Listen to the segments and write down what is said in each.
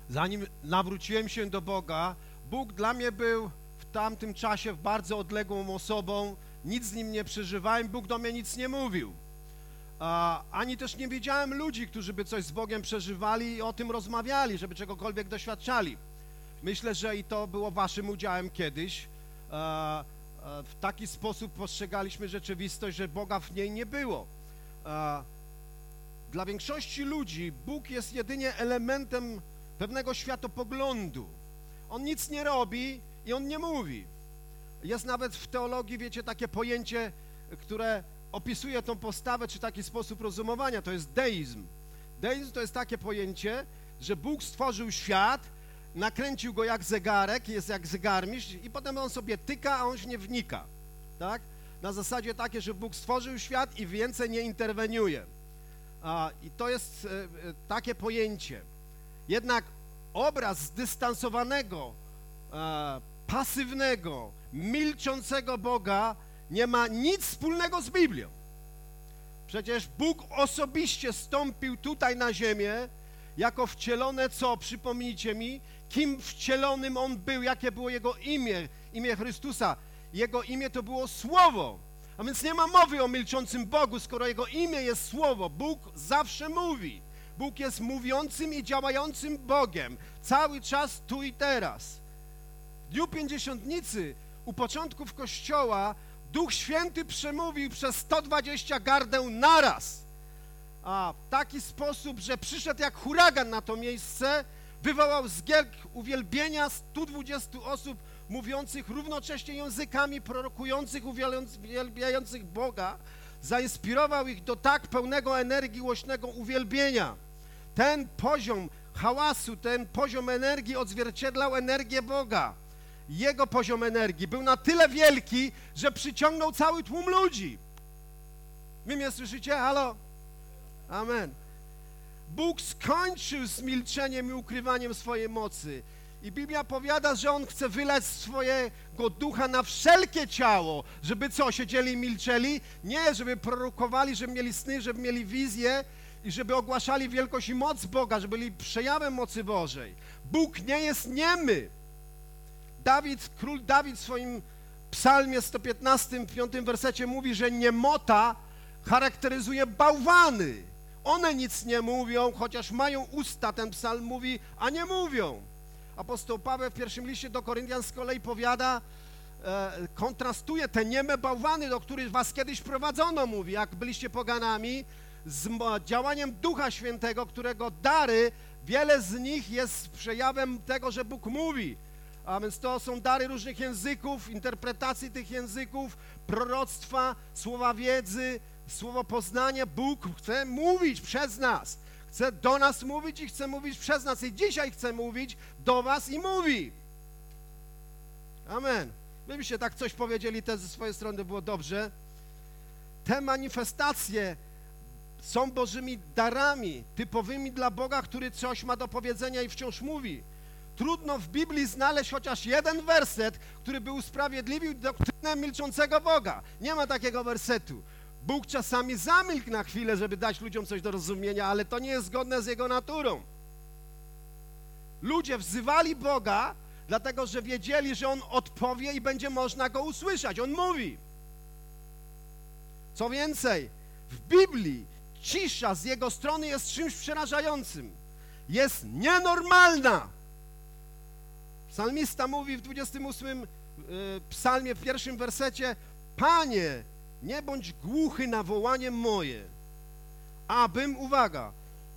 Zanim nawróciłem się do Boga, Bóg dla mnie był w tamtym czasie bardzo odległą osobą, nic z Nim nie przeżywałem, Bóg do mnie nic nie mówił. Ani też nie widziałem ludzi, którzy by coś z Bogiem przeżywali i o tym rozmawiali, żeby czegokolwiek doświadczali. Myślę, że i to było waszym udziałem kiedyś. W taki sposób postrzegaliśmy rzeczywistość, że Boga w niej nie było. Dla większości ludzi Bóg jest jedynie elementem pewnego światopoglądu. On nic nie robi i On nie mówi. Jest nawet w teologii, wiecie, takie pojęcie, które opisuje tą postawę, czy taki sposób rozumowania, to jest deizm. Deizm to jest takie pojęcie, że Bóg stworzył świat, nakręcił go jak zegarek, jest jak zegarmistrz i potem on sobie tyka, a on się nie wnika, tak? Na zasadzie takie, że Bóg stworzył świat i więcej nie interweniuje. I to jest takie pojęcie. Jednak obraz zdystansowanego, pasywnego, milczącego Boga nie ma nic wspólnego z Biblią. Przecież Bóg osobiście stąpił tutaj na ziemię jako wcielone co? Przypomnijcie mi, kim wcielonym On był, jakie było Jego imię Chrystusa. Jego imię to było Słowo. A więc nie ma mowy o milczącym Bogu, skoro Jego imię jest Słowo. Bóg zawsze mówi. Bóg jest mówiącym i działającym Bogiem. Cały czas, tu i teraz. W Dniu Pięćdziesiątnicy, u początków Kościoła, Duch Święty przemówił przez 120 gardeł naraz. W taki sposób, że przyszedł jak huragan na to miejsce, wywołał zgiełk uwielbienia 120 osób mówiących równocześnie językami, prorokujących, uwielbiających Boga, zainspirował ich do tak pełnego energii, głośnego uwielbienia. Ten poziom hałasu, ten poziom energii odzwierciedlał energię Boga. Jego poziom energii był na tyle wielki, że przyciągnął cały tłum ludzi. Wy mnie słyszycie? Halo? Amen. Bóg skończył z milczeniem i ukrywaniem swojej mocy. I Biblia powiada, że On chce wylać swojego ducha na wszelkie ciało, żeby co, siedzieli i milczeli? Nie, żeby prorokowali, żeby mieli sny, żeby mieli wizje i żeby ogłaszali wielkość i moc Boga, żeby byli przejawem mocy Bożej. Bóg nie jest niemy. Król Dawid w swoim psalmie 115, w 5 wersecie mówi, że niemota charakteryzuje bałwany. One nic nie mówią, chociaż mają usta, ten psalm mówi, a nie mówią. Apostoł Paweł w pierwszym liście do Koryntian z kolei powiada, kontrastuje te nieme bałwany, do których was kiedyś prowadzono, mówi, jak byliście poganami, z działaniem Ducha Świętego, którego dary, wiele z nich jest przejawem tego, że Bóg mówi. A więc to są dary różnych języków, interpretacji tych języków, proroctwa, słowa wiedzy, słowo poznania. Bóg chce mówić przez nas. Chce do nas mówić i chce mówić przez nas. I dzisiaj chce mówić do was i mówi. Amen. Wy byście tak coś powiedzieli też ze swojej strony, było dobrze. Te manifestacje są Bożymi darami, typowymi dla Boga, który coś ma do powiedzenia i wciąż mówi. Trudno w Biblii znaleźć chociaż jeden werset, który by usprawiedliwił doktrynę milczącego Boga. Nie ma takiego wersetu. Bóg czasami zamilkł na chwilę, żeby dać ludziom coś do rozumienia, ale to nie jest zgodne z Jego naturą. Ludzie wzywali Boga, dlatego że wiedzieli, że On odpowie i będzie można Go usłyszeć. On mówi. Co więcej, w Biblii cisza z Jego strony jest czymś przerażającym. Jest nienormalna. Psalmista mówi w 28 psalmie, w 1 wersecie: Panie, nie bądź głuchy na wołanie moje, abym, uwaga,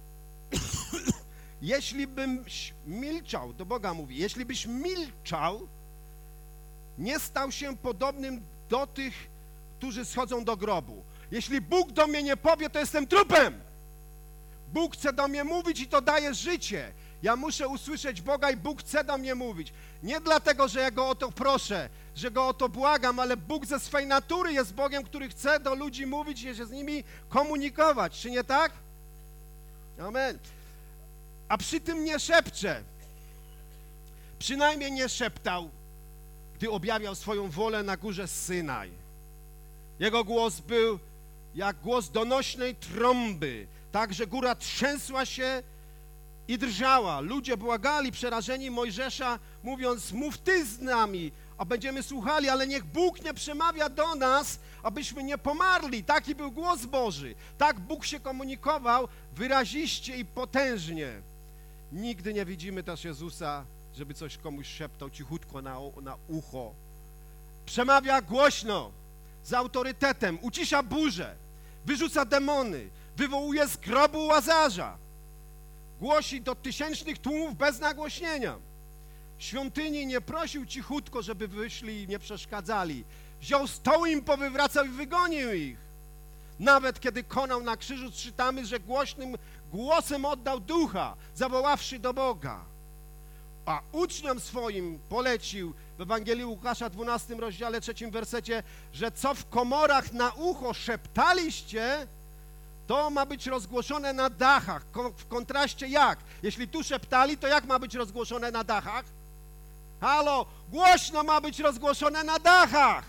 jeśli bym milczał, do Boga mówi, jeśli byś milczał, nie stał się podobnym do tych, którzy schodzą do grobu. Jeśli Bóg do mnie nie powie, to jestem trupem. Bóg chce do mnie mówić i to daje życie. Ja muszę usłyszeć Boga i Bóg chce do mnie mówić. Nie dlatego, że ja Go o to proszę, że Go o to błagam, ale Bóg ze swej natury jest Bogiem, który chce do ludzi mówić i się z nimi komunikować. Czy nie tak? Amen. A przy tym nie szepcze. Przynajmniej nie szeptał, gdy objawiał swoją wolę na górze Synaj. Jego głos był jak głos donośnej trąby, tak, że góra trzęsła się i drżała. Ludzie błagali, przerażeni Mojżesza, mówiąc, mów ty z nami, a będziemy słuchali, ale niech Bóg nie przemawia do nas, abyśmy nie pomarli. Taki był głos Boży. Tak Bóg się komunikował wyraziście i potężnie. Nigdy nie widzimy też Jezusa, żeby coś komuś szeptał cichutko na ucho. Przemawia głośno, z autorytetem, ucisza burzę, wyrzuca demony, wywołuje z grobu Łazarza. Głosi do tysięcznych tłumów bez nagłośnienia. W świątyni nie prosił cichutko, żeby wyszli i nie przeszkadzali. Wziął stoły, im powywracał i wygonił ich. Nawet kiedy konał na krzyżu, czytamy, że głośnym głosem oddał ducha, zawoławszy do Boga. A uczniom swoim polecił w Ewangelii Łukasza 12 rozdziale 3 wersecie, że co w komorach na ucho szeptaliście, to ma być rozgłoszone na dachach. W kontraście jak? Jeśli tu szeptali, to jak ma być rozgłoszone na dachach? Halo, głośno ma być rozgłoszone na dachach.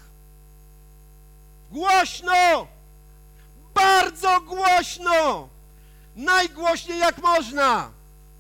Głośno! Bardzo głośno! Najgłośniej jak można!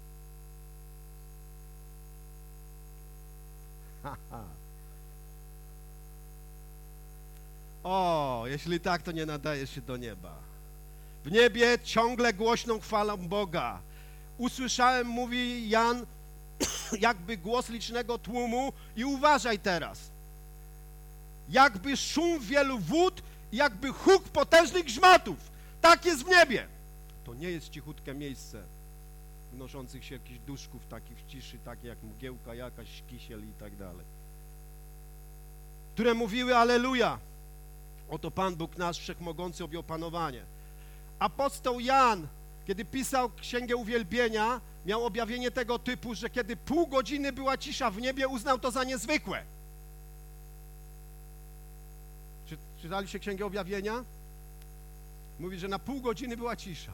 O, jeśli tak, to nie nadaje się do nieba. W niebie ciągle głośną chwalą Boga. Usłyszałem, mówi Jan, jakby głos licznego tłumu i uważaj teraz. Jakby szum wielu wód, jakby huk potężnych grzmotów. Tak jest w niebie. To nie jest cichutkie miejsce wnoszących się jakichś duszków takich w ciszy, takie jak mgiełka jakaś, kisiel i tak dalej. Które mówiły Alleluja. Oto Pan Bóg nasz Wszechmogący objął panowanie. Apostoł Jan, kiedy pisał Księgę Uwielbienia, miał objawienie tego typu, że kiedy pół godziny była cisza w niebie, uznał to za niezwykłe. Czytaliście Księgę Objawienia? Mówi, że na pół godziny była cisza.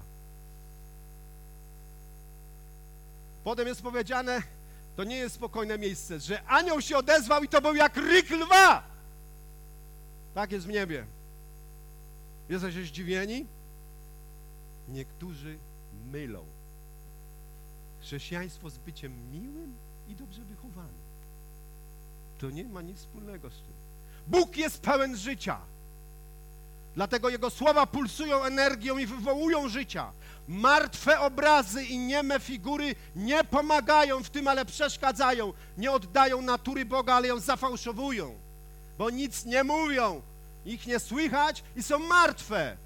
Potem jest powiedziane, to nie jest spokojne miejsce, że anioł się odezwał i to był jak ryk lwa. Tak jest w niebie. Jesteście zdziwieni? Niektórzy mylą chrześcijaństwo z byciem miłym i dobrze wychowanym. To nie ma nic wspólnego z tym. Bóg jest pełen życia. Dlatego Jego słowa pulsują energią i wywołują życia. Martwe obrazy i nieme figury nie pomagają w tym, ale przeszkadzają. Nie oddają natury Boga, ale ją zafałszowują. Bo nic nie mówią. Ich nie słychać i są martwe.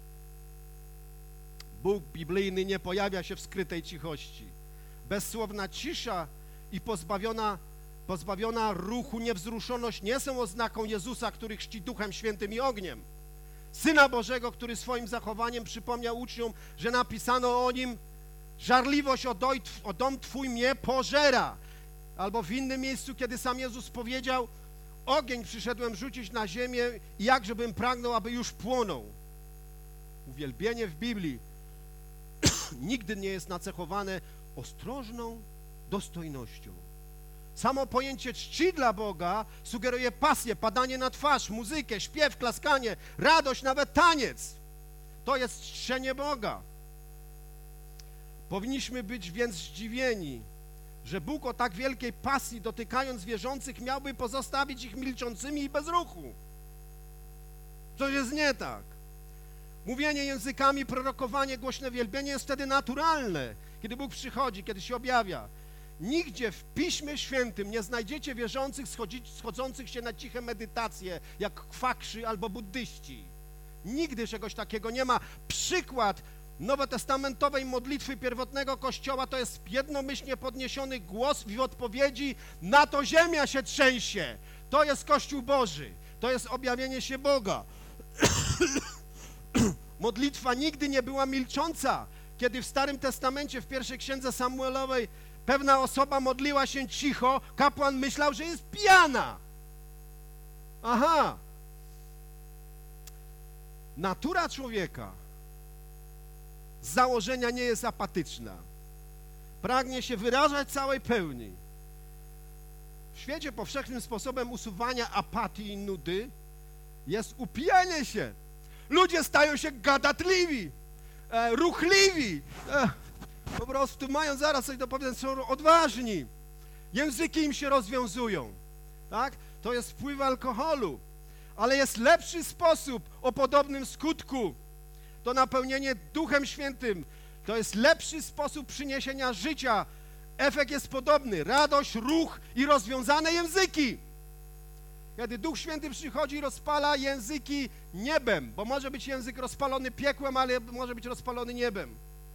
Bóg biblijny nie pojawia się w skrytej cichości. Bezsłowna cisza i pozbawiona ruchu niewzruszoność nie są oznaką Jezusa, który chrzci Duchem Świętym i ogniem. Syna Bożego, który swoim zachowaniem przypomniał uczniom, że napisano o nim: żarliwość o dom Twój mnie pożera. Albo w innym miejscu, kiedy sam Jezus powiedział: ogień przyszedłem rzucić na ziemię i jakżebym pragnął, aby już płonął. Uwielbienie w Biblii nigdy nie jest nacechowane ostrożną dostojnością. Samo pojęcie czci dla Boga sugeruje pasję, padanie na twarz, muzykę, śpiew, klaskanie, radość, nawet taniec. To jest czczenie Boga. Powinniśmy być więc zdziwieni, że Bóg o tak wielkiej pasji, dotykając wierzących, miałby pozostawić ich milczącymi i bez ruchu. Coś jest nie tak. Mówienie językami, prorokowanie, głośne wielbienie jest wtedy naturalne, kiedy Bóg przychodzi, kiedy się objawia. Nigdzie w Piśmie Świętym nie znajdziecie wierzących schodzących się na ciche medytacje, jak kwakrzy albo buddyści. Nigdy czegoś takiego nie ma. Przykład nowotestamentowej modlitwy pierwotnego Kościoła to jest jednomyślnie podniesiony głos w odpowiedzi na to ziemia się trzęsie. To jest Kościół Boży. To jest objawienie się Boga. Modlitwa nigdy nie była milcząca. Kiedy w Starym Testamencie, w pierwszej księdze Samuelowej, pewna osoba modliła się cicho, kapłan myślał, że jest pijana. Aha. Natura człowieka z założenia nie jest apatyczna. Pragnie się wyrażać całej pełni. W świecie powszechnym sposobem usuwania apatii i nudy jest upijanie się. Ludzie stają się gadatliwi, ruchliwi. Po prostu mają zaraz coś do powiedzenia, są odważni. Języki im się rozwiązują, tak? To jest wpływ alkoholu, ale jest lepszy sposób o podobnym skutku. To napełnienie Duchem Świętym, to jest lepszy sposób przyniesienia życia. Efekt jest podobny, radość, ruch i rozwiązane języki. Kiedy Duch Święty przychodzi, rozpala języki niebem, bo może być język rozpalony piekłem, ale może być rozpalony niebem.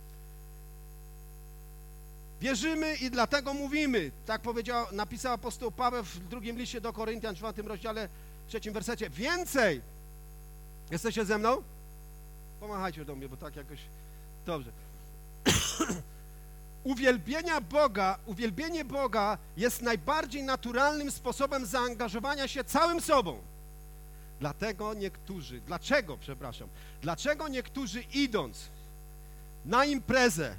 Wierzymy i dlatego mówimy, tak napisał apostoł Paweł w drugim liście do Koryntian, 4 rozdziale, 3 wersecie. Więcej! Jesteście ze mną? Pomachajcie do mnie, bo tak jakoś... Dobrze. Uwielbienie Boga jest najbardziej naturalnym sposobem zaangażowania się całym sobą. Dlaczego niektórzy idąc na imprezę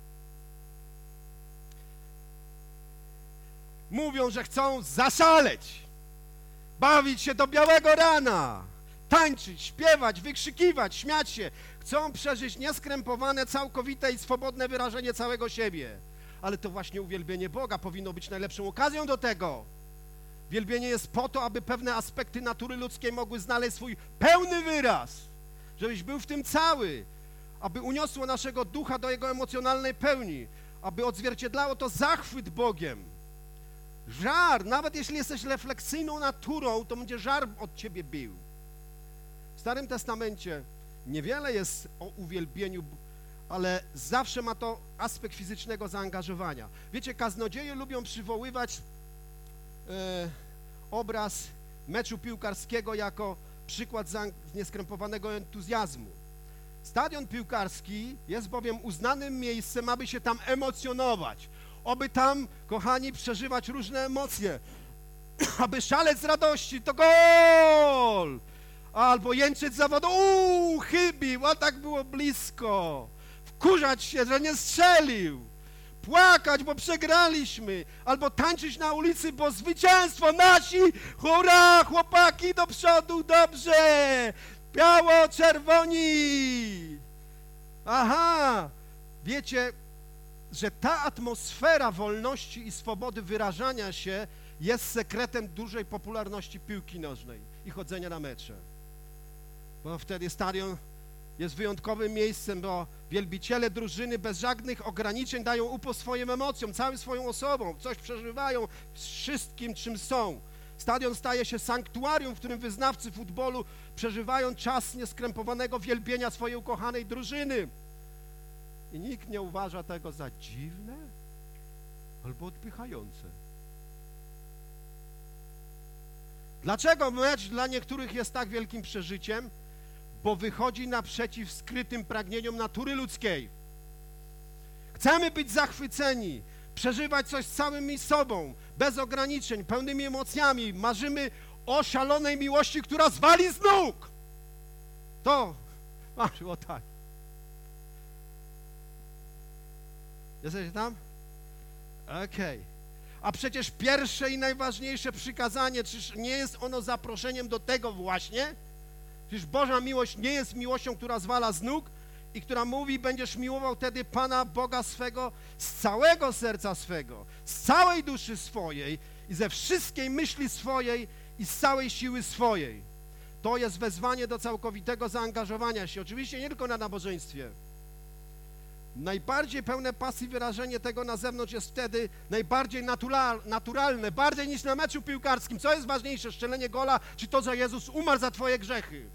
mówią, że chcą zaszaleć, bawić się do białego rana, tańczyć, śpiewać, wykrzykiwać, śmiać się. Chcą przeżyć nieskrępowane, całkowite i swobodne wyrażenie całego siebie. Ale to właśnie uwielbienie Boga powinno być najlepszą okazją do tego. Wielbienie jest po to, aby pewne aspekty natury ludzkiej mogły znaleźć swój pełny wyraz. Żebyś był w tym cały. Aby uniosło naszego ducha do jego emocjonalnej pełni. Aby odzwierciedlało to zachwyt Bogiem. Żar, nawet jeśli jesteś refleksyjną naturą, to będzie żar od ciebie bił. W Starym Testamencie niewiele jest o uwielbieniu, ale zawsze ma to aspekt fizycznego zaangażowania. Wiecie, kaznodzieje lubią przywoływać obraz meczu piłkarskiego jako przykład nieskrępowanego entuzjazmu. Stadion piłkarski jest bowiem uznanym miejscem, aby się tam emocjonować, aby tam, kochani, przeżywać różne emocje, aby szaleć z radości, to gol! Albo jęczeć z zawodu, chybił, a tak było blisko. Wkurzać się, że nie strzelił. Płakać, bo przegraliśmy. Albo tańczyć na ulicy, bo zwycięstwo nasi. Hurra, chłopaki, do przodu, dobrze. Biało, czerwoni. Aha, wiecie, że ta atmosfera wolności i swobody wyrażania się jest sekretem dużej popularności piłki nożnej i chodzenia na mecze. Bo wtedy stadion jest wyjątkowym miejscem, bo wielbiciele drużyny bez żadnych ograniczeń dają upust swoim emocjom, całym swoją osobą, coś przeżywają z wszystkim, czym są. Stadion staje się sanktuarium, w którym wyznawcy futbolu przeżywają czas nieskrępowanego wielbienia swojej ukochanej drużyny. I nikt nie uważa tego za dziwne albo odpychające. Dlaczego mecz dla niektórych jest tak wielkim przeżyciem? Bo wychodzi naprzeciw skrytym pragnieniom natury ludzkiej. Chcemy być zachwyceni, przeżywać coś z całym sobą, bez ograniczeń, pełnymi emocjami. Marzymy o szalonej miłości, która zwali z nóg. To marzyło tak. Jesteście tam? Okej. A przecież pierwsze i najważniejsze przykazanie, czyż nie jest ono zaproszeniem do tego właśnie? Przecież Boża miłość nie jest miłością, która zwala z nóg i która mówi, będziesz miłował wtedy Pana Boga swego z całego serca swego, z całej duszy swojej i ze wszystkiej myśli swojej i z całej siły swojej. To jest wezwanie do całkowitego zaangażowania się, oczywiście nie tylko na nabożeństwie. Najbardziej pełne pasji wyrażenie tego na zewnątrz jest wtedy najbardziej naturalne, bardziej niż na meczu piłkarskim. Co jest ważniejsze, strzelenie gola, czy to, że Jezus umarł za twoje grzechy?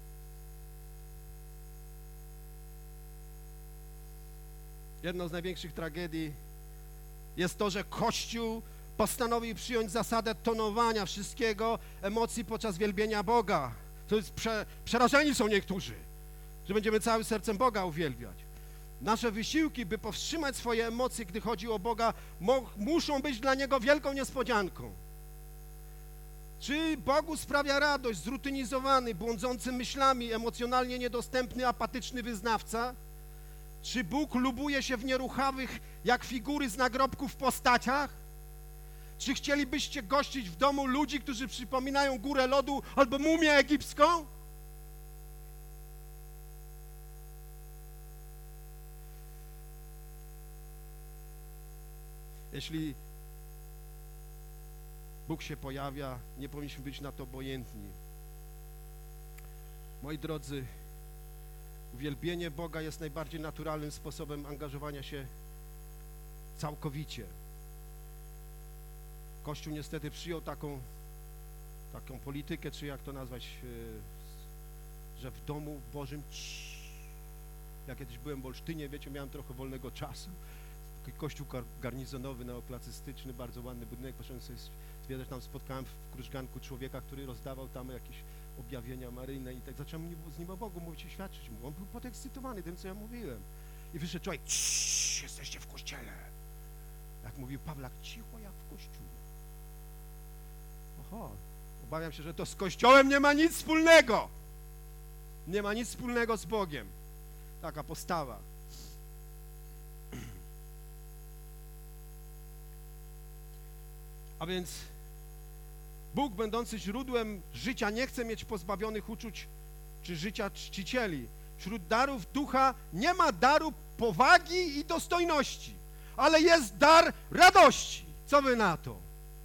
Jedną z największych tragedii jest to, że Kościół postanowił przyjąć zasadę tonowania wszystkiego, emocji podczas wielbienia Boga. To jest przerażeni są niektórzy, że będziemy całym sercem Boga uwielbiać. Nasze wysiłki, by powstrzymać swoje emocje, gdy chodzi o Boga, muszą być dla Niego wielką niespodzianką. Czy Bogu sprawia radość zrutynizowany, błądzący myślami, emocjonalnie niedostępny, apatyczny wyznawca? Czy Bóg lubuje się w nieruchawych, jak figury z nagrobków postaciach? Czy chcielibyście gościć w domu ludzi, którzy przypominają górę lodu albo mumię egipską? Jeśli Bóg się pojawia, nie powinniśmy być na to obojętni. Moi drodzy, uwielbienie Boga jest najbardziej naturalnym sposobem angażowania się całkowicie. Kościół niestety przyjął taką politykę, czy jak to nazwać, że w domu Bożym, ja kiedyś byłem w Olsztynie, wiecie, miałem trochę wolnego czasu, kościół garnizonowy, neoklasystyczny, bardzo ładny budynek, poszedłem sobie zwiedzać, tam spotkałem w Krużganku człowieka, który rozdawał tam jakieś objawienia maryjne i tak zacząłem z nim o Bogu mówić i świadczyć mu. On był podekscytowany tym, co ja mówiłem. I wyszedł człowiek, jesteście w kościele. Jak mówił Pawlak, cicho jak w kościóle. Oho, obawiam się, że to z kościołem nie ma nic wspólnego. Nie ma nic wspólnego z Bogiem. Taka postawa. A więc Bóg, będący źródłem życia, nie chce mieć pozbawionych uczuć czy życia czcicieli. Wśród darów ducha nie ma daru powagi i dostojności, ale jest dar radości. Co wy na to?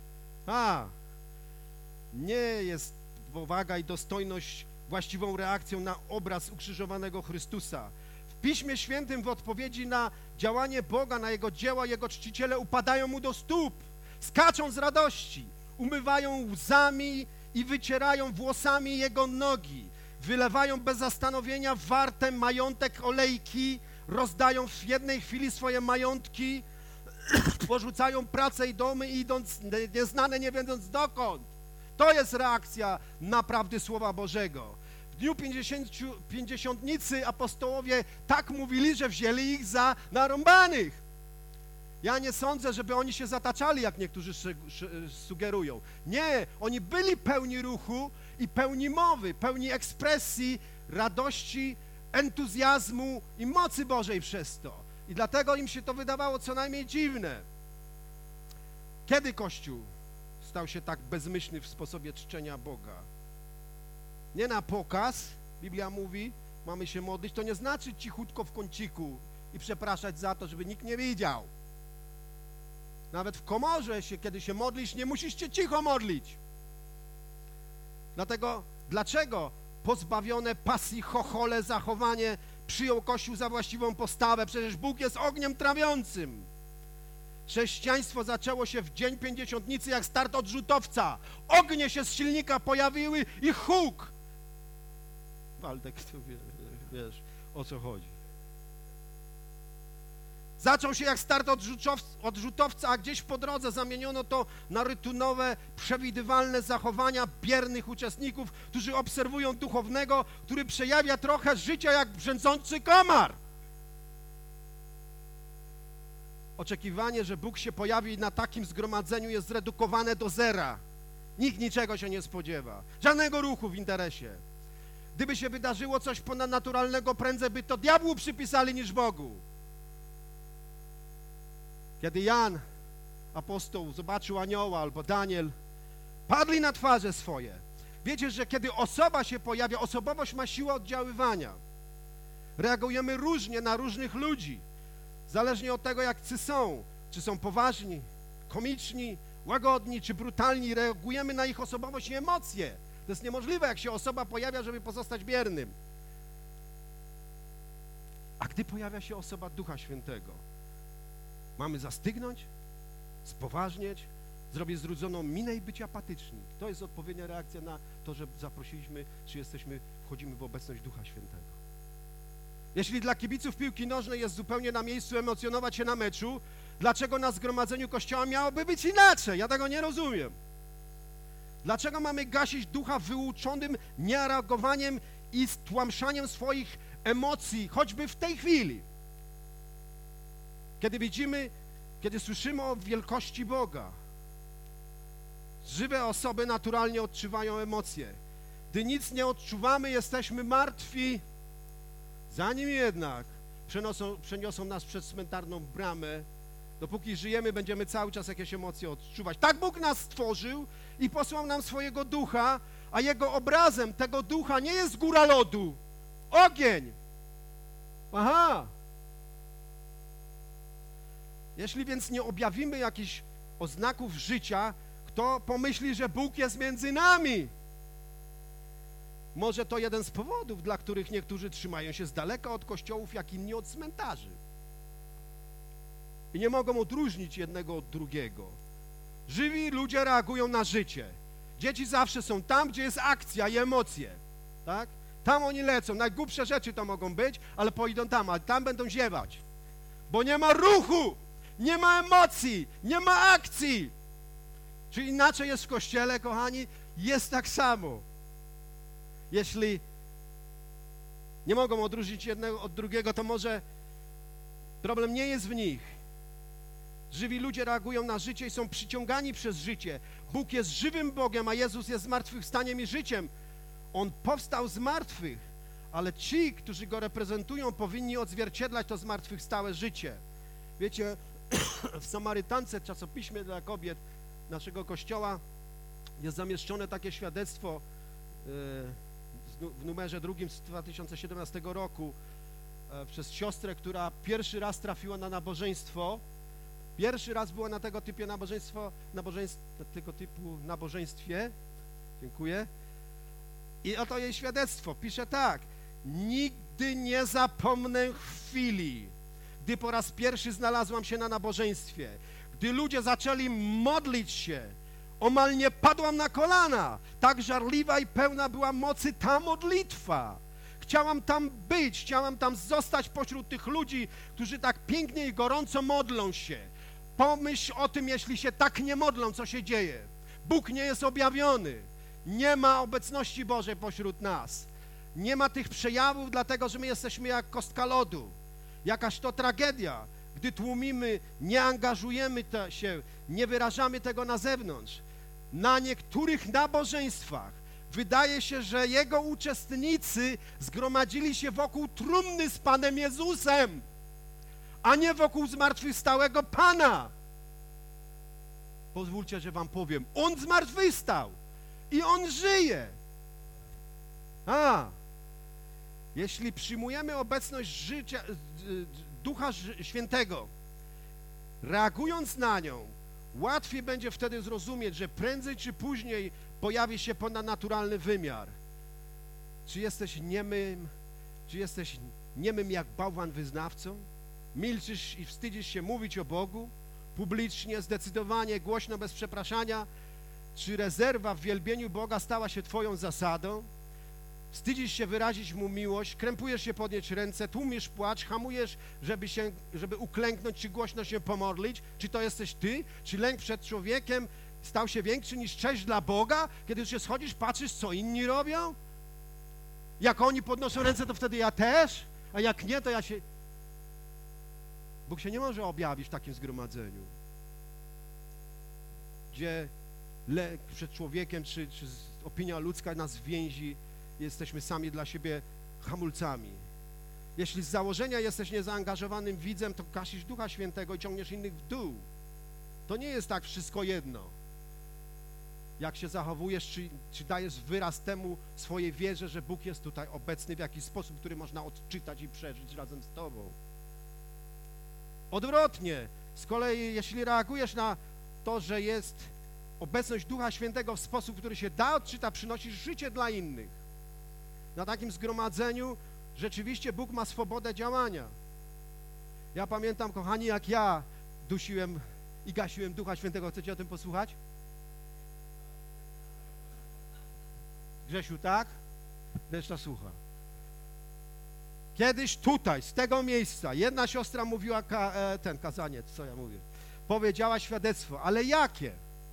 Nie jest powaga i dostojność właściwą reakcją na obraz ukrzyżowanego Chrystusa. W Piśmie Świętym w odpowiedzi na działanie Boga, na Jego dzieła, Jego czciciele upadają Mu do stóp, skaczą z radości, umywają łzami i wycierają włosami Jego nogi, wylewają bez zastanowienia warte majątek olejki, rozdają w jednej chwili swoje majątki, porzucają pracę i domy, idąc nieznane, nie wiedząc dokąd. To jest reakcja na prawdy Słowa Bożego. W dniu Pięćdziesiątnicy apostołowie tak mówili, że wzięli ich za narąbanych. Ja nie sądzę, żeby oni się zataczali, jak niektórzy sugerują. Nie, oni byli pełni ruchu i pełni mowy, pełni ekspresji, radości, entuzjazmu i mocy Bożej przez to. I dlatego im się to wydawało co najmniej dziwne. Kiedy Kościół stał się tak bezmyślny w sposobie czczenia Boga? Nie na pokaz, Biblia mówi, mamy się modlić, to nie znaczy cichutko w kąciku i przepraszać za to, żeby nikt nie widział. Nawet w komorze, kiedy się modlisz, nie musisz się cicho modlić. Dlaczego pozbawione pasji, chochole zachowanie przyjął Kościół za właściwą postawę? Przecież Bóg jest ogniem trawiącym. Chrześcijaństwo zaczęło się w dzień Pięćdziesiątnicy jak start odrzutowca. Ognie się z silnika pojawiły i huk. Waldek, wiesz, o co chodzi. Zaczął się jak start odrzutowca, a gdzieś po drodze zamieniono to na rytunowe, przewidywalne zachowania biernych uczestników, którzy obserwują duchownego, który przejawia trochę życia jak brzęczący komar. Oczekiwanie, że Bóg się pojawi na takim zgromadzeniu, jest zredukowane do zera. Nikt niczego się nie spodziewa. Żadnego ruchu w interesie. Gdyby się wydarzyło coś ponadnaturalnego, prędzej by to diabłu przypisali niż Bogu. Kiedy Jan, apostoł, zobaczył anioła albo Daniel, padli na twarze swoje. Wiecie, że kiedy osoba się pojawia, osobowość ma siłę oddziaływania. Reagujemy różnie na różnych ludzi, zależnie od tego, jak są. Czy są poważni, komiczni, łagodni, czy brutalni. Reagujemy na ich osobowość i emocje. To jest niemożliwe, jak się osoba pojawia, żeby pozostać biernym. A gdy pojawia się osoba Ducha Świętego, mamy zastygnąć, spoważnieć, zrobić zrudzoną minę i być apatyczni. To jest odpowiednia reakcja na to, że zaprosiliśmy, czy wchodzimy w obecność Ducha Świętego. Jeśli dla kibiców piłki nożnej jest zupełnie na miejscu emocjonować się na meczu, dlaczego na zgromadzeniu Kościoła miałoby być inaczej? Ja tego nie rozumiem. Dlaczego mamy gasić ducha wyuczonym niereagowaniem i stłamszaniem swoich emocji, choćby w tej chwili? Kiedy słyszymy o wielkości Boga, żywe osoby naturalnie odczuwają emocje. Gdy nic nie odczuwamy, jesteśmy martwi. Zanim jednak przeniosą nas przez cmentarną bramę, dopóki żyjemy, będziemy cały czas jakieś emocje odczuwać. Tak Bóg nas stworzył i posłał nam swojego ducha, a jego obrazem tego ducha nie jest góra lodu, ogień. Aha! Jeśli więc nie objawimy jakichś oznaków życia, kto pomyśli, że Bóg jest między nami? Może to jeden z powodów, dla których niektórzy trzymają się z daleka od kościołów, jak inni od cmentarzy. I nie mogą odróżnić jednego od drugiego. Żywi ludzie reagują na życie. Dzieci zawsze są tam, gdzie jest akcja i emocje, tak? Tam oni lecą. Najgłupsze rzeczy to mogą być, ale pójdą tam, ale tam będą ziewać. Bo nie ma ruchu, nie ma emocji, nie ma akcji. Czy inaczej jest w Kościele, kochani? Jest tak samo. Jeśli nie mogą odróżnić jednego od drugiego, to może problem nie jest w nich. Żywi ludzie reagują na życie i są przyciągani przez życie. Bóg jest żywym Bogiem, a Jezus jest zmartwychwstaniem i życiem. On powstał z martwych, ale ci, którzy Go reprezentują, powinni odzwierciedlać to zmartwychwstałe życie. Wiecie, w Samarytance, czasopiśmie dla kobiet naszego Kościoła, jest zamieszczone takie świadectwo w numerze 2 z 2017 roku przez siostrę, która pierwszy raz trafiła na nabożeństwo. Pierwszy raz była na tego typu nabożeństwie. Dziękuję. I oto jej świadectwo. Pisze tak: nigdy nie zapomnę chwili, gdy po raz pierwszy znalazłam się na nabożeństwie. Gdy ludzie zaczęli modlić się, omal nie padłam na kolana. Tak żarliwa i pełna była mocy ta modlitwa. Chciałam tam być, chciałam tam zostać pośród tych ludzi, którzy tak pięknie i gorąco modlą się. Pomyśl o tym, jeśli się tak nie modlą, co się dzieje. Bóg nie jest objawiony. Nie ma obecności Bożej pośród nas. Nie ma tych przejawów, dlatego że my jesteśmy jak kostka lodu. Jakaż to tragedia, gdy tłumimy, nie angażujemy się, nie wyrażamy tego na zewnątrz. Na niektórych nabożeństwach wydaje się, że jego uczestnicy zgromadzili się wokół trumny z Panem Jezusem, a nie wokół zmartwychwstałego Pana. Pozwólcie, że wam powiem, On zmartwychwstał i On żyje. Jeśli przyjmujemy obecność życia, Ducha Świętego, reagując na nią, łatwiej będzie wtedy zrozumieć, że prędzej czy później pojawi się ponadnaturalny wymiar. Czy jesteś niemym jak bałwan wyznawcą? Milczysz i wstydzisz się mówić o Bogu? Publicznie, zdecydowanie, głośno, bez przepraszania? Czy rezerwa w wielbieniu Boga stała się twoją zasadą? Wstydzisz się wyrazić Mu miłość, krępujesz się podnieść ręce, tłumisz płacz, hamujesz, żeby uklęknąć, czy głośno się pomodlić? Czy to jesteś ty? Czy lęk przed człowiekiem stał się większy niż cześć dla Boga? Kiedy już się schodzisz, patrzysz, co inni robią? Jak oni podnoszą ręce, to wtedy ja też, a jak nie, to ja się... Bóg się nie może objawić w takim zgromadzeniu, gdzie lęk przed człowiekiem, czy opinia ludzka nas więzi, jesteśmy sami dla siebie hamulcami. Jeśli z założenia jesteś niezaangażowanym widzem, to gasisz Ducha Świętego i ciągniesz innych w dół. To nie jest tak wszystko jedno. Jak się zachowujesz, czy dajesz wyraz temu swojej wierze, że Bóg jest tutaj obecny w jakiś sposób, który można odczytać i przeżyć razem z tobą. Odwrotnie, z kolei jeśli reagujesz na to, że jest obecność Ducha Świętego w sposób, który się da odczytać, przynosisz życie dla innych. Na takim zgromadzeniu rzeczywiście Bóg ma swobodę działania. Ja pamiętam, kochani, jak ja dusiłem i gasiłem Ducha Świętego. Chcecie o tym posłuchać? Grzesiu, tak? Reszta słucha. Kiedyś tutaj, z tego miejsca, jedna siostra mówiła, kazaniec, co ja mówię, powiedziała świadectwo, ale jakie?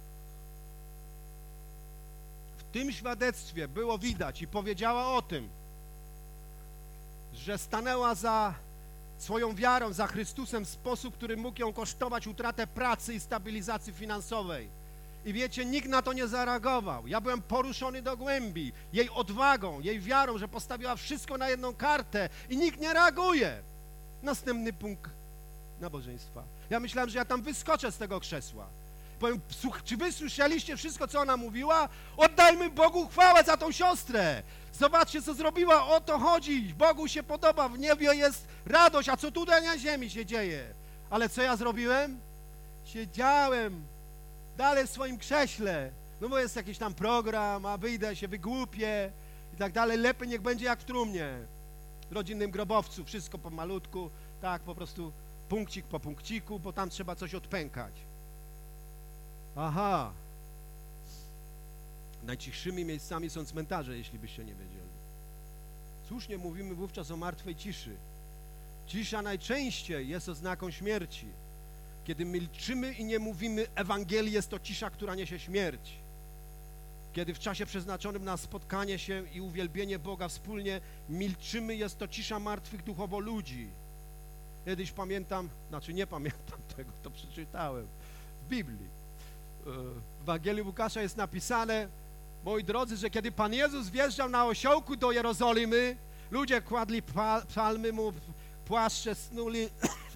W tym świadectwie było widać i powiedziała o tym, że stanęła za swoją wiarą, za Chrystusem w sposób, który mógł ją kosztować utratę pracy i stabilizacji finansowej. I wiecie, nikt na to nie zareagował. Ja byłem poruszony do głębi jej odwagą, jej wiarą, że postawiła wszystko na jedną kartę i nikt nie reaguje. Następny punkt nabożeństwa. Ja myślałem, że ja tam wyskoczę z tego krzesła. Powiem, czy wy słyszeliście wszystko, co ona mówiła? Oddajmy Bogu chwałę za tą siostrę. Zobaczcie, co zrobiła, o to chodzi. Bogu się podoba, w niebie jest radość, a co tutaj na ziemi się dzieje? Ale co ja zrobiłem? Siedziałem dalej w swoim krześle, no bo jest jakiś tam program, a wyjdę się, wygłupię i tak dalej. Lepiej niech będzie jak w trumnie, w rodzinnym grobowcu, wszystko pomalutku, tak po prostu punkcik po punkciku, bo tam trzeba coś odpękać. Aha. Najcichszymi miejscami są cmentarze, jeśli byście nie wiedzieli. Słusznie mówimy wówczas o martwej ciszy. Cisza najczęściej jest oznaką śmierci. Kiedy milczymy i nie mówimy Ewangelii, jest to cisza, która niesie śmierć. Kiedy w czasie przeznaczonym na spotkanie się i uwielbienie Boga wspólnie milczymy, jest to cisza martwych duchowo ludzi. Kiedyś pamiętam, znaczy nie pamiętam tego, to przeczytałem w Biblii. W Ewangelii Łukasza jest napisane, moi drodzy, że kiedy Pan Jezus wjeżdżał na osiołku do Jerozolimy, ludzie kładli psalmy mu, płaszcze snuli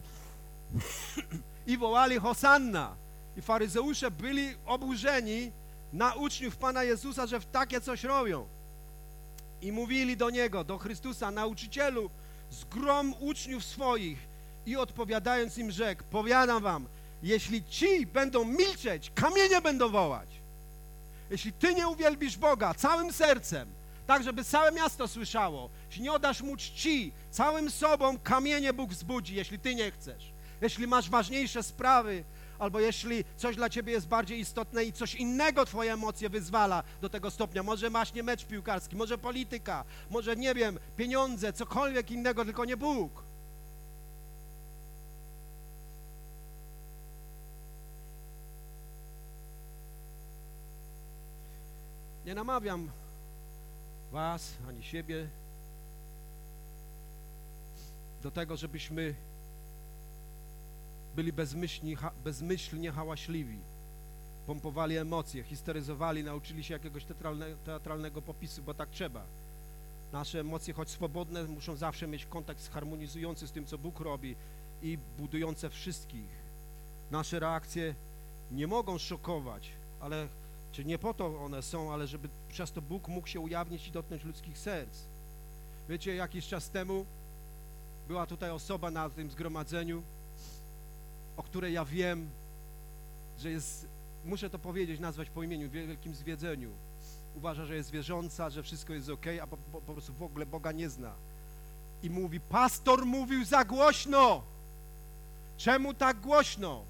i wołali Hosanna. I faryzeusze byli oburzeni na uczniów Pana Jezusa, że w takie coś robią. I mówili do Niego, do Chrystusa, nauczycielu, zgrom uczniów swoich. I odpowiadając im rzekł, powiadam wam, jeśli ci będą milczeć, kamienie będą wołać. Jeśli ty nie uwielbisz Boga całym sercem, tak żeby całe miasto słyszało, jeśli nie oddasz Mu czci, całym sobą kamienie Bóg wzbudzi, jeśli ty nie chcesz. Jeśli masz ważniejsze sprawy, albo jeśli coś dla ciebie jest bardziej istotne i coś innego twoje emocje wyzwala do tego stopnia, może masz nie mecz piłkarski, może polityka, może nie wiem, pieniądze, cokolwiek innego, tylko nie Bóg. Nie namawiam was, ani siebie do tego, żebyśmy byli bezmyślnie hałaśliwi, pompowali emocje, histeryzowali, nauczyli się jakiegoś teatralnego popisu, bo tak trzeba. Nasze emocje, choć swobodne, muszą zawsze mieć kontakt zharmonizujący z tym, co Bóg robi i budujące wszystkich. Nasze reakcje nie mogą szokować, ale czy nie po to one są, ale żeby przez to Bóg mógł się ujawnić i dotknąć ludzkich serc. Wiecie, jakiś czas temu była tutaj osoba na tym zgromadzeniu, o której ja wiem, że jest, muszę to powiedzieć, nazwać po imieniu, w wielkim zwiedzeniu. Uważa, że jest wierząca, że wszystko jest okej, a po prostu w ogóle Boga nie zna. I mówi, pastor mówił za głośno. Czemu tak głośno?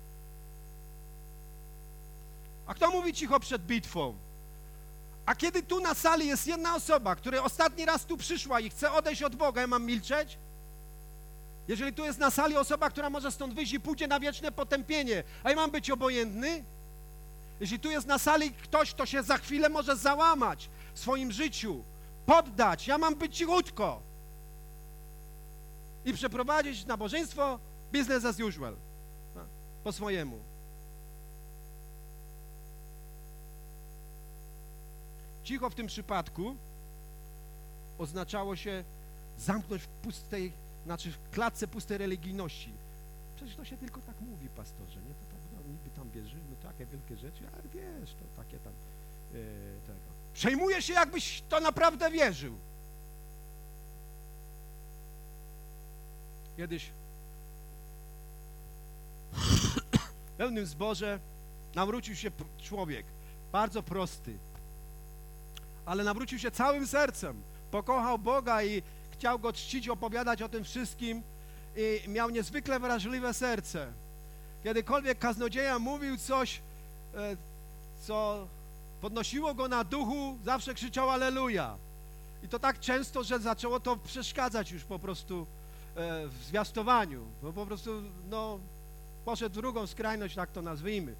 A kto mówi cicho przed bitwą? A kiedy tu na sali jest jedna osoba, która ostatni raz tu przyszła i chce odejść od Boga, ja mam milczeć? Jeżeli tu jest na sali osoba, która może stąd wyjść i pójdzie na wieczne potępienie, a ja mam być obojętny? Jeśli tu jest na sali ktoś, kto się za chwilę może załamać w swoim życiu, poddać, ja mam być cichutko i przeprowadzić nabożeństwo business as usual, po swojemu. Cicho w tym przypadku oznaczało się zamknąć w pustej, znaczy w klatce pustej religijności. Przecież to się tylko tak mówi, pastorze, nie? To tak, no, niby tam wierzymy, takie wielkie rzeczy, ale wiesz, to takie tam tego. Przejmuje się, jakbyś to naprawdę wierzył. Kiedyś w pewnym zborze nawrócił się człowiek, bardzo prosty, ale nawrócił się całym sercem, pokochał Boga i chciał Go czcić, opowiadać o tym wszystkim i miał niezwykle wrażliwe serce. Kiedykolwiek kaznodzieja mówił coś, co podnosiło go na duchu, zawsze krzyczał Alleluja. I to tak często, że zaczęło to przeszkadzać już po prostu w zwiastowaniu, bo po prostu, no, poszedł w drugą skrajność, tak to nazwijmy.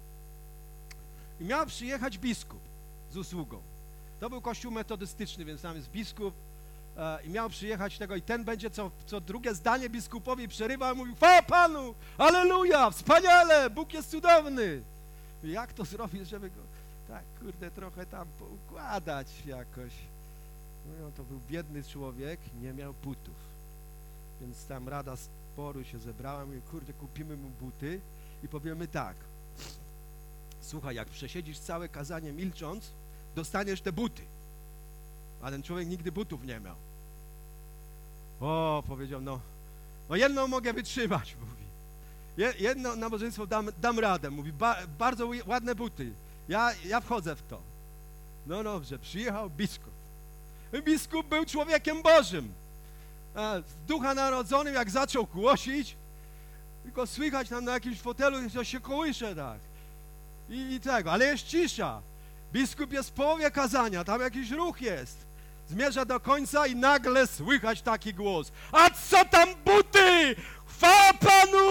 I miał przyjechać biskup z usługą. To był kościół metodystyczny, więc tam jest biskup i miał przyjechać tego i ten będzie co drugie zdanie biskupowi przerywał i mówił, chwała Panu, alleluja, wspaniale, Bóg jest cudowny. I jak to zrobić, żeby go tak, kurde, trochę tam poukładać jakoś. No, to był biedny człowiek, nie miał butów. Więc tam rada sporu się zebrała, mówi, kurde, kupimy mu buty i powiemy tak, słuchaj, jak przesiedzisz całe kazanie milcząc, dostaniesz te buty. A ten człowiek nigdy butów nie miał. O, powiedział, no jedną mogę wytrzymać, mówi. Jedno nabożeństwo dam radę. Mówi, bardzo ładne buty. Ja wchodzę w to. No dobrze, przyjechał biskup. Biskup był człowiekiem Bożym. Z Ducha Narodzonym, jak zaczął głosić, tylko słychać tam na jakimś fotelu, że się kołysze tak. I tego, ale jest cisza. Biskup jest w połowie kazania, tam jakiś ruch jest. Zmierza do końca i nagle słychać taki głos. A co tam buty? Chwała Panu!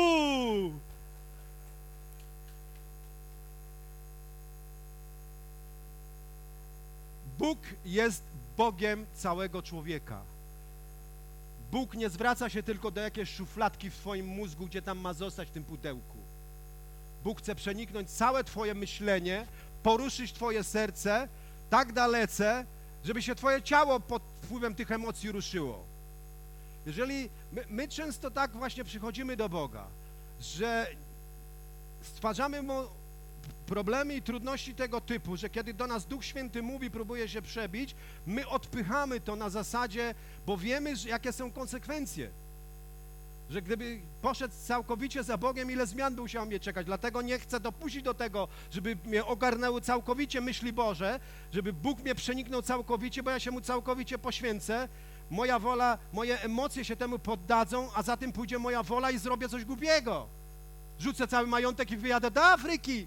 Bóg jest Bogiem całego człowieka. Bóg nie zwraca się tylko do jakiejś szufladki w twoim mózgu, gdzie tam ma zostać w tym pudełku. Bóg chce przeniknąć całe twoje myślenie, poruszyć twoje serce tak dalece, żeby się twoje ciało pod wpływem tych emocji ruszyło. Jeżeli my często tak właśnie przychodzimy do Boga, że stwarzamy Mu problemy i trudności tego typu, że kiedy do nas Duch Święty mówi, próbuje się przebić, my odpychamy to na zasadzie, bo wiemy, jakie są konsekwencje. Że gdyby poszedł całkowicie za Bogiem, ile zmian by musiał mnie czekać. Dlatego nie chcę dopuścić do tego, żeby mnie ogarnęły całkowicie myśli Boże, żeby Bóg mnie przeniknął całkowicie, bo ja się Mu całkowicie poświęcę. Moja wola, moje emocje się temu poddadzą, a za tym pójdzie moja wola i zrobię coś głupiego. Rzucę cały majątek i wyjadę do Afryki.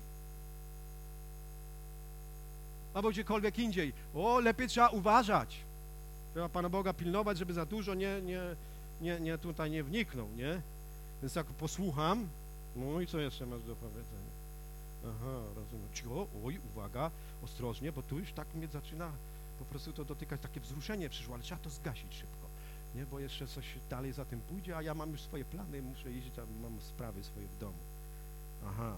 Albo gdziekolwiek indziej. Lepiej trzeba uważać. Trzeba Pana Boga pilnować, żeby za dużo nie tutaj nie wniknął, nie? Więc jak posłucham, no i co jeszcze masz do powiedzenia? Aha, rozumiem. Cicho, uwaga, ostrożnie, bo tu już tak mnie zaczyna po prostu to dotykać, takie wzruszenie przyszło, ale trzeba to zgasić szybko, nie? Bo jeszcze coś dalej za tym pójdzie, a ja mam już swoje plany, muszę iść, tam mam sprawy swoje w domu. Aha.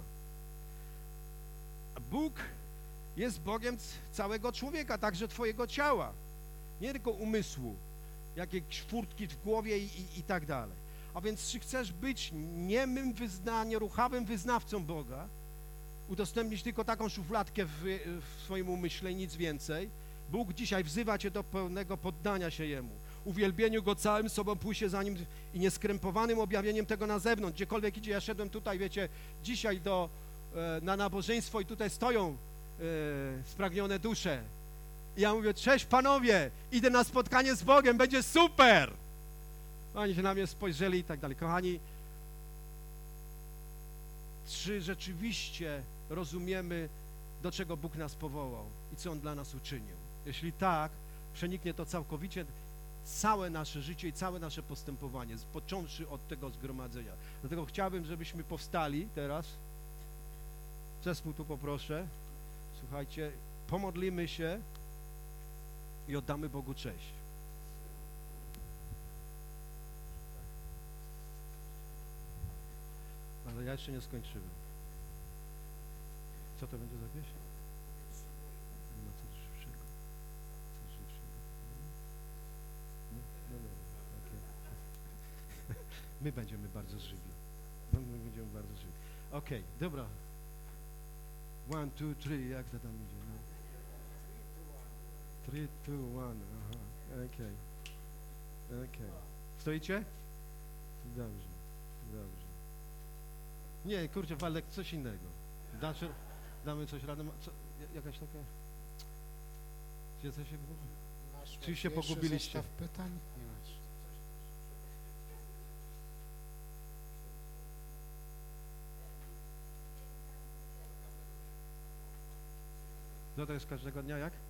A Bóg jest Bogiem całego człowieka, także twojego ciała, nie tylko umysłu, jakieś furtki w głowie i tak dalej. A więc czy chcesz być niemym nieruchawym wyznawcą Boga, udostępnić tylko taką szufladkę w swoim umyśle i nic więcej, Bóg dzisiaj wzywa cię do pełnego poddania się Jemu, uwielbieniu Go całym sobą, pójście za Nim i nieskrępowanym objawieniem tego na zewnątrz, gdziekolwiek idzie. Ja szedłem tutaj, wiecie, dzisiaj na nabożeństwo i tutaj stoją spragnione dusze. I ja mówię, cześć panowie, idę na spotkanie z Bogiem, będzie super! Oni się na mnie spojrzeli i tak dalej. Kochani, czy rzeczywiście rozumiemy, do czego Bóg nas powołał i co On dla nas uczynił? Jeśli tak, przeniknie to całkowicie całe nasze życie i całe nasze postępowanie, począwszy od tego zgromadzenia. Dlatego chciałbym, żebyśmy powstali teraz. Zespół tu poproszę. Słuchajcie, pomodlimy się i oddamy Bogu cześć. Ale ja jeszcze nie skończyłem. Co to będzie za pieśń? Nie ma co żywszego. Co żywszego? No, okay. My będziemy bardzo żywi. My będziemy bardzo żywi. Okej, dobra. 1, 2, 3, jak to tam idzie? No? 3, 2, 1, aha, okej. Stoicie? Dobrze. Nie, kurczę, Waldek, coś innego. Damy coś radę, jakaś taka... Czy się pogubiliście? Zestaw pytań? Nie masz. No to jest każdego dnia, jak?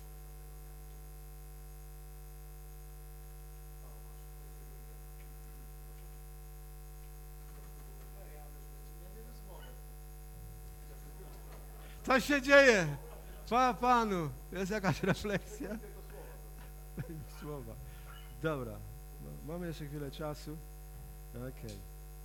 Co się dzieje? Chwała Panu. Jest jakaś refleksja? Słowa. Dobra. No, mamy jeszcze chwilę czasu. Okej.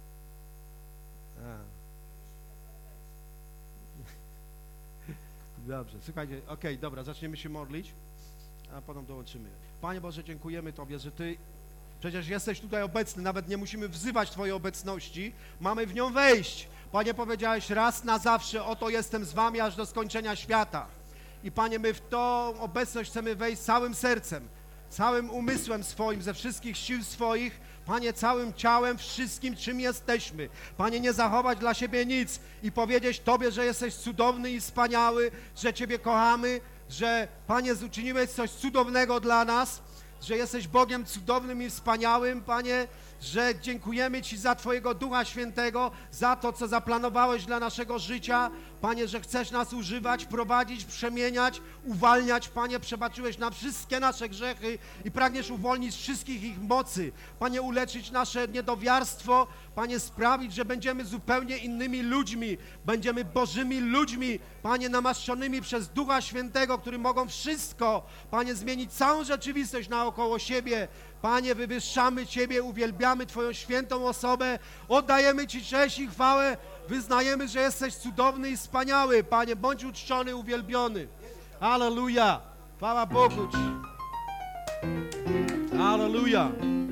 Dobrze, słuchajcie, dobra, zaczniemy się modlić, a potem dołączymy. Panie Boże, dziękujemy Tobie, że Ty przecież jesteś tutaj obecny, nawet nie musimy wzywać Twojej obecności, mamy w nią wejść. Panie, powiedziałeś raz na zawsze, oto jestem z Wami aż do skończenia świata. I Panie, my w tą obecność chcemy wejść całym sercem, całym umysłem swoim, ze wszystkich sił swoich, Panie, całym ciałem, wszystkim, czym jesteśmy. Panie, nie zachować dla siebie nic i powiedzieć Tobie, że jesteś cudowny i wspaniały, że Ciebie kochamy, że, Panie, uczyniłeś coś cudownego dla nas, że jesteś Bogiem cudownym i wspaniałym, Panie, że dziękujemy Ci za Twojego Ducha Świętego, za to, co zaplanowałeś dla naszego życia. Panie, że chcesz nas używać, prowadzić, przemieniać, uwalniać. Panie, przebaczyłeś nam wszystkie nasze grzechy i pragniesz uwolnić z wszystkich ich mocy. Panie, uleczyć nasze niedowiarstwo. Panie, sprawić, że będziemy zupełnie innymi ludźmi. Będziemy Bożymi ludźmi, Panie, namaszczonymi przez Ducha Świętego, który mogą wszystko, Panie, zmienić całą rzeczywistość naokoło siebie. Panie, wywyższamy Ciebie, uwielbiamy Twoją świętą osobę, oddajemy Ci cześć i chwałę, wyznajemy, że jesteś cudowny i wspaniały. Panie, bądź uczczony, uwielbiony. Alleluja! Chwała Bogu Ci. Alleluja!